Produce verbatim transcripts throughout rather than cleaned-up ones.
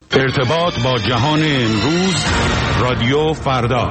ارتباط با جهان امروز، رادیو فردا.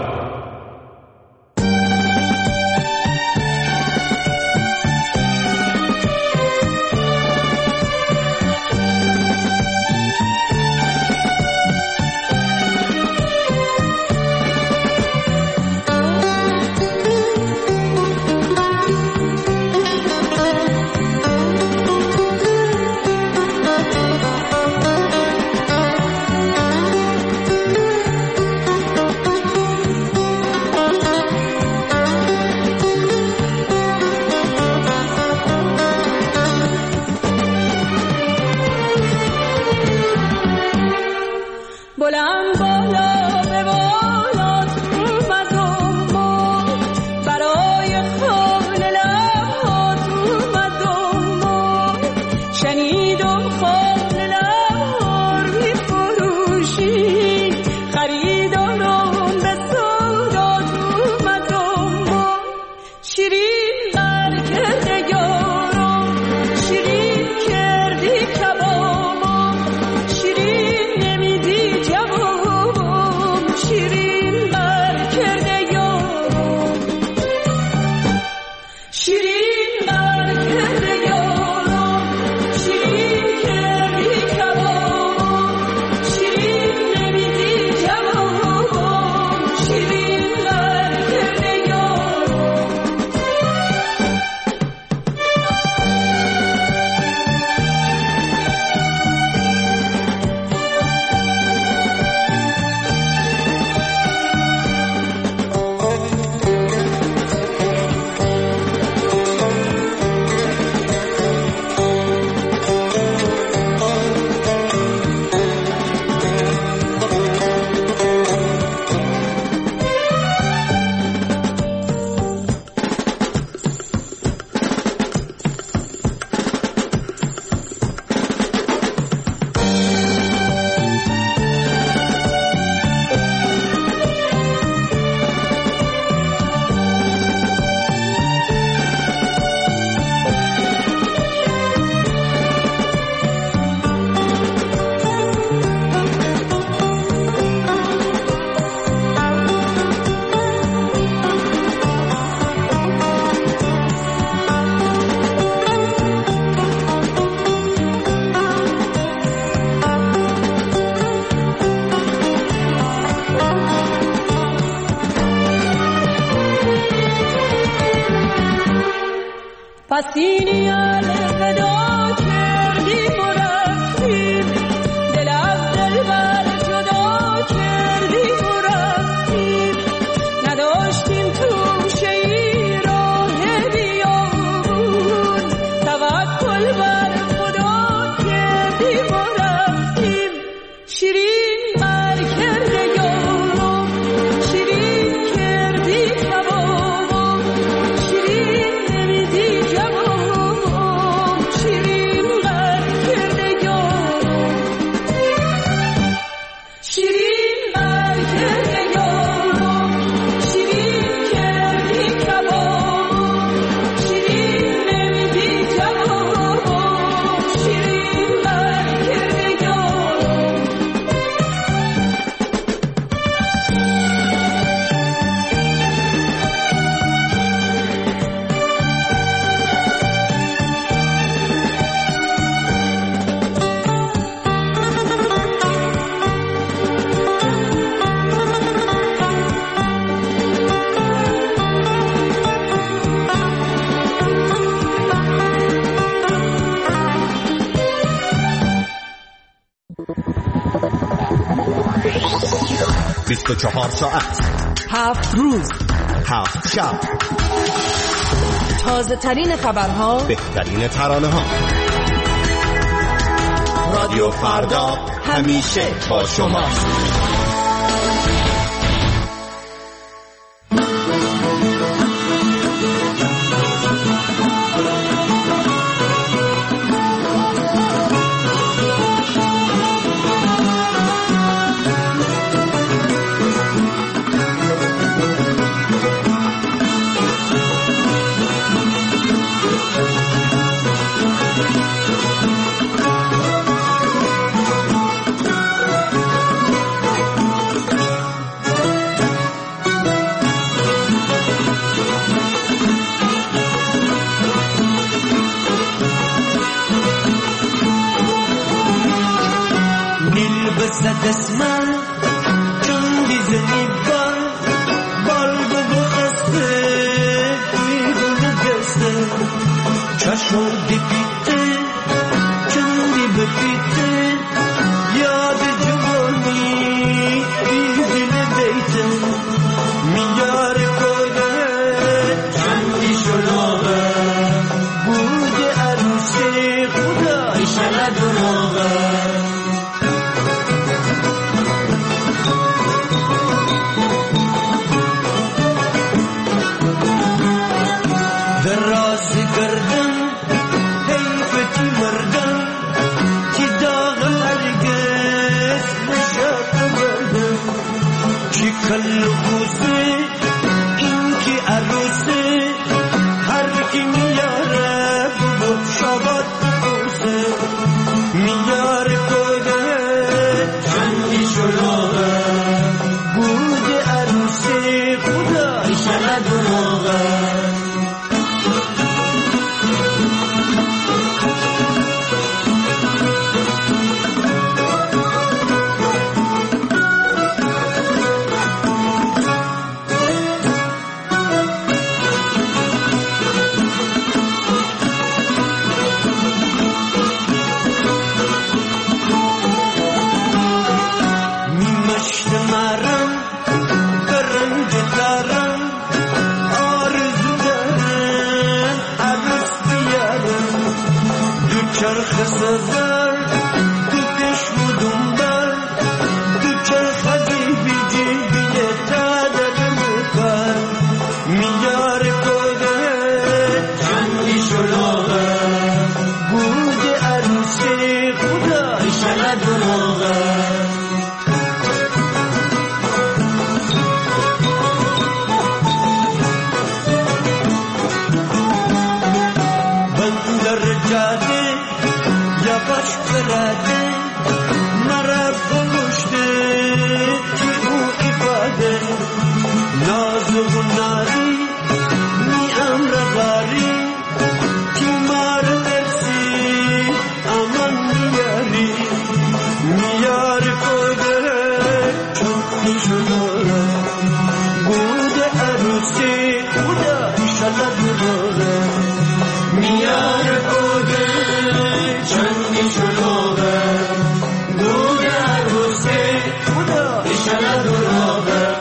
پسینی الوداع کردیم و رفتیم، دل از دل بر جدا کردیم و رفتیم، نداشتیم توشه ای راه بیابون، توکل بر خدا کردیم و رفتیم. شیرین بر کرده یارم، شیرین کردی کبابم، شیرین نمیدی جوابم، شیرین بر کرده یارم، شیرین بر کرده یارم، شیرین کردی کبابم، شیرین نمیدی جوابم، شیرین بر کرده یارم. بیست و چهار ساعت، هفت روز، هفت شب، تازه ترین خبرها، بهترین ترانه ها. رادیو فردا همیشه با شما. بزد اسمم چون دیزنی بار بال بو بخسته بیگونه گسته چشم دی بیته چون دی بپیته یاد جوانی بیگونه دیته میار کوده چندی شلوغه بوده عروسی خدا ایشالا دروغه کل خوزه این کی عروسه هر کی میاره بود شبات بوسه میاره کوده چندی شلوغه بود عروسه خدا ایشالا دروغه چرخ سزر تو کشم و دنبال تو چرخ حبیبی جیبیه تا دل مکار میار کوده چندی شلوغه بود عروسی خدا ایشالا دروغه بندر جاده یواش براده مرا بگشته که او عباده ناز و ناری می امرغاری که مار مرسی امان میاری میار کوده چون شلوغه بود عروسی خدا ایشالا دروغه میار کوده چندی شلوغه بود عروسه خدا ایشالا دروغه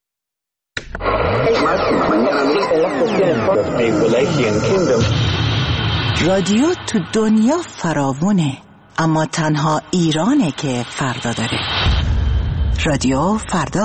رادیو تو دنیا فراوونه، اما تنها ایرانه که فردا داره. رادیو فردا.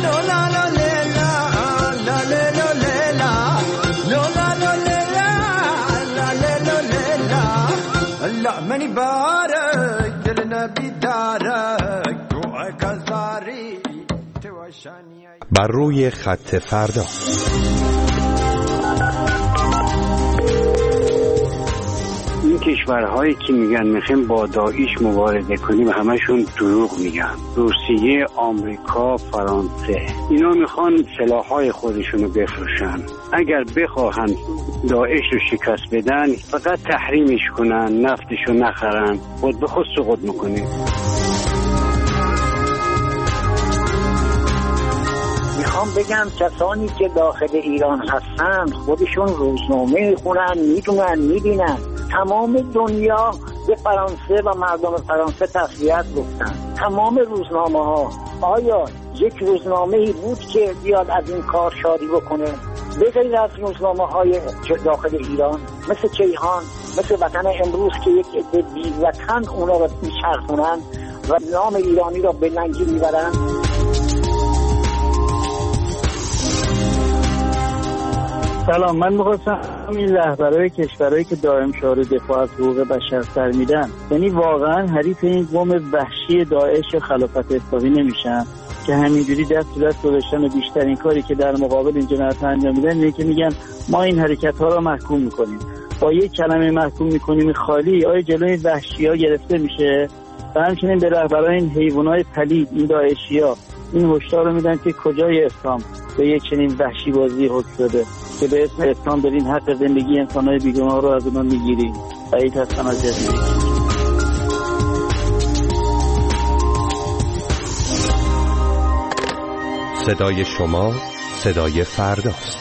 منی بارک دل نبی دارک روح کزاری توشانی. بر روی خط فردا. این کشورهایی که میگن میخوایم با داعش مبارزه کنیم همشون دروغ میگن. روسیه، آمریکا، فرانسه اینا میخوان سلاحهای خودشونو بفروشن. اگر بخواهن داعش رو شکست بدن فقط تحریمش کنن، نفتشو نخرن، خود به خود سقوط میکنه. میخوام بگم کسانی که داخل ایران هستن خودشون روزنامه میخونن، میدونن، میبینن. تمام دنیا به فرانسه و مردم فرانسه تسلیت گفتن. تمام روزنامه ها. آیا یک روزنامه ای بود که بیاد از این کار شادی بکنه؟ به غیر از روزنامه های داخل ایران مثل کیهان، مثل وطن امروز که یک عده بی وطن اونا رو میچرخونن و نام ایرانی را به ننگی میبرن. سلام، من می‌خواستم این رهبرای کشورهایی که دائم شعار دفاع از حقوق بشر سر میدن، یعنی واقعا حریف این قوم وحشی داعش و خلافت اسلامی نمیشن که همینجوری دست تو دست گذاشتن و بیشترین کاری که در مقابل این جنایت انجام میدن اینه که میگن ما این حرکت‌ها را محکوم میکنیم. با یک کلمه محکوم میکنیم خالی آیا جلوی وحشی‌ها گرفته میشه؟ و همچنین به رهبرای این حیوانات پلید، این داعشی‌ها، این هشدار رو میدن که کجای اسلام به یک چنین وحشی بازی حکم شده که به اسم اسلام دارین حق زندگی انسان‌های بیگناه رو از اونها میگیرین. بعید هستن از جزیره. صدای شما صدای فرداست.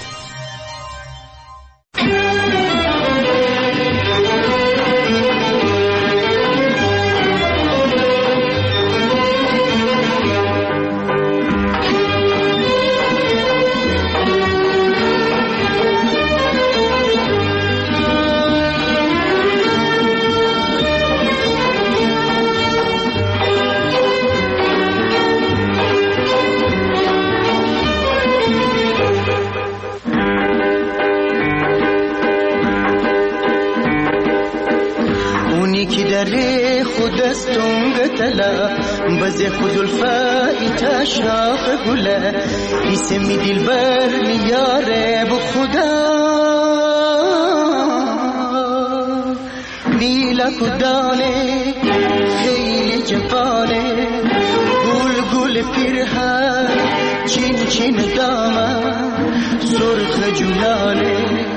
بزه خود الفائت شاق گله اسمی دل بر میاره بو خدا نیلا کدانه خیلی جفانه گل گل پیرهن چین چین دامن سرخ جولانه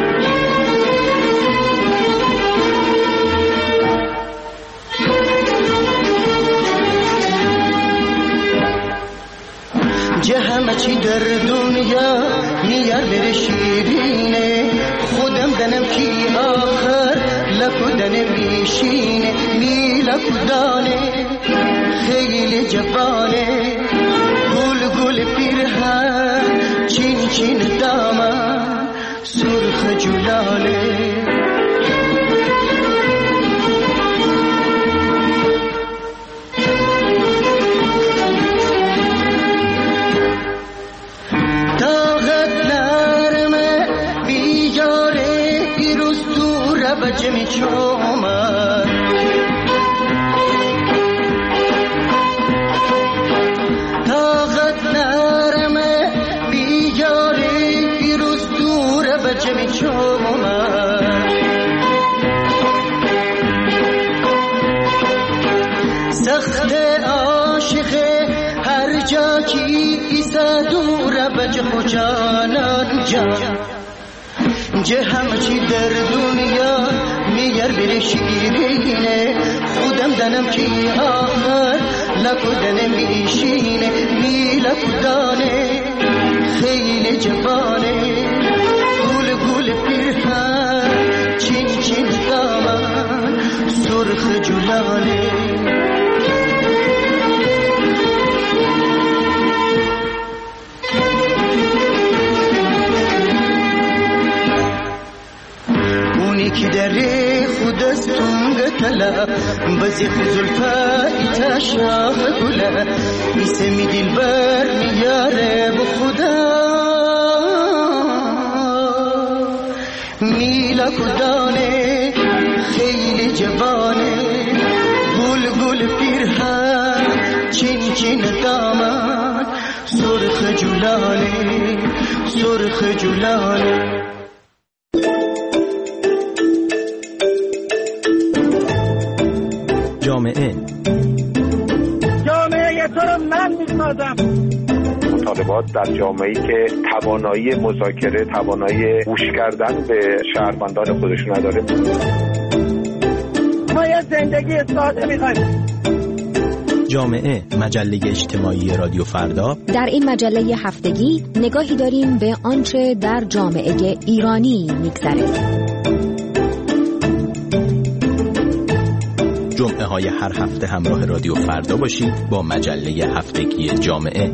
همه چی در دنیا میار بره شیرینه خودم دنم کی آخر لکدن میشینه میلا کدانه خیلی جوانه گل گل پیرهن چین چین دامن سرخ جولانه بجمی چومن طاقت نرمه بیجاری بیروز دور بجمی چومن سخت عاشق هر جا کی ایسا دور بج خوشانان جان جه همه چی در دنیا میار بره شیرینه خودم دنم کی آخر لکدن میشینه میلا کدانه خیلی جوانه گل گل پیرهن چین چین دامن سرخ جولانه کی دره خود استونگ تلا بزی خزل فایت شاق گله اسمی دل بر میاره جولاله سرخ جولاله. جامعه جامعه تو رو من میسازم. مطالبات در جامعه‌ای که توانایی مذاکره، توانایی گوش کردن به شهروندان خودش نداره. ما یه زندگی ساده می‌خوایم. جامعه، مجله اجتماعی رادیو فردا. در این مجله هفتگی نگاهی داریم به آنچه در جامعه ایرانی می‌گذره. جمعه های هر هفته همراه رادیو فردا باشید با مجله هفتگی جامعه.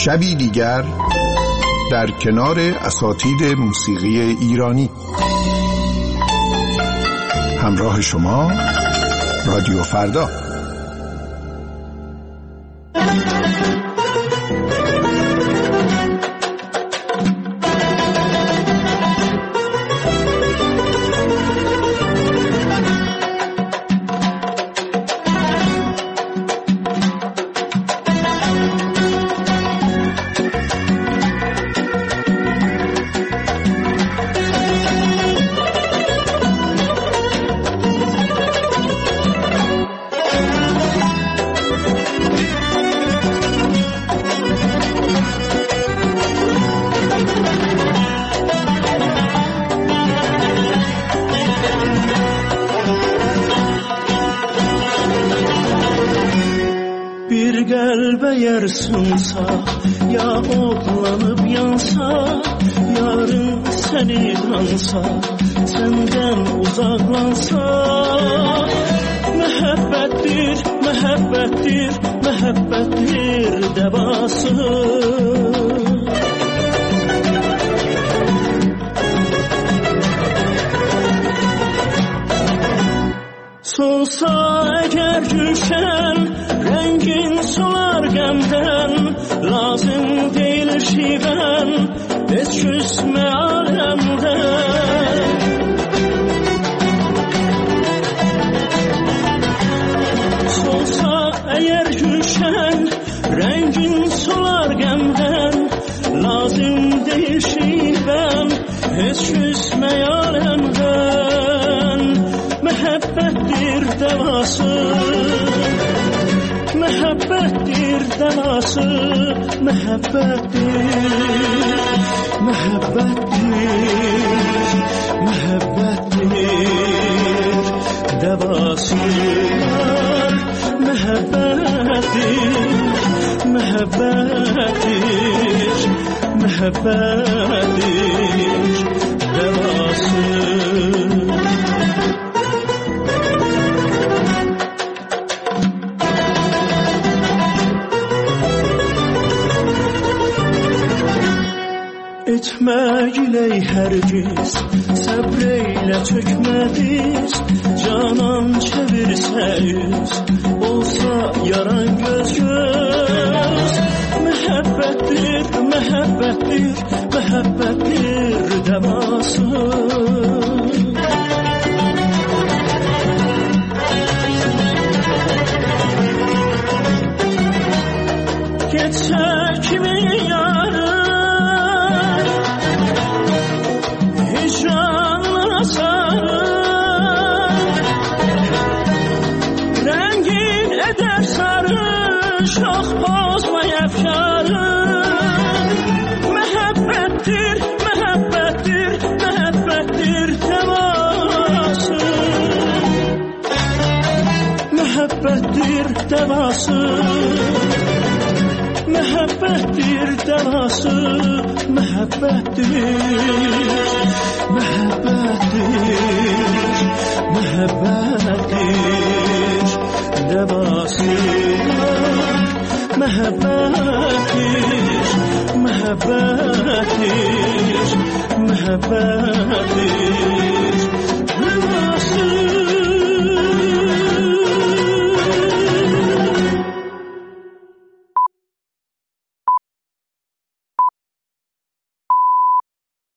شبی دیگر در کنار اساتید موسیقی ایرانی. همراه شما رادیو فردا. Sunsa ya oğlanıp yansa, yarın seni tansa, senden uzaklansa, mehabbettir, mehabbettir, mehabbettir devası. Solsa eğer düşen, rengin solar gemden, lazım değil şiven, hiç küsme alemden. Solsa eğer düşen, rengin solar gemden, lazım değil şiven, hiç küsme alemden. Mehabbettir devası, mehabbettir devası, mehabbettir, mehabbettir, mehabbettir devası. Mehabbettir, mehabbettir, mehabbettir devası. Etme giley hergiz, sabreyle çökme diz, canan çevirse yüz, olsa yaran göz göz. Mehabbettir, mehabbettir, mehabbettir devası. Geçse kimin yarı, rengin eder sarı, şah bozma efkarı. Mehabbettir, mehabbettir, mehabbettir devası. Mehabbettir devası, mehabbettir devası, mehabbettir, mehabbettir, mehabbettir devası. Mehabbettir, mehabbettir, mehabbettir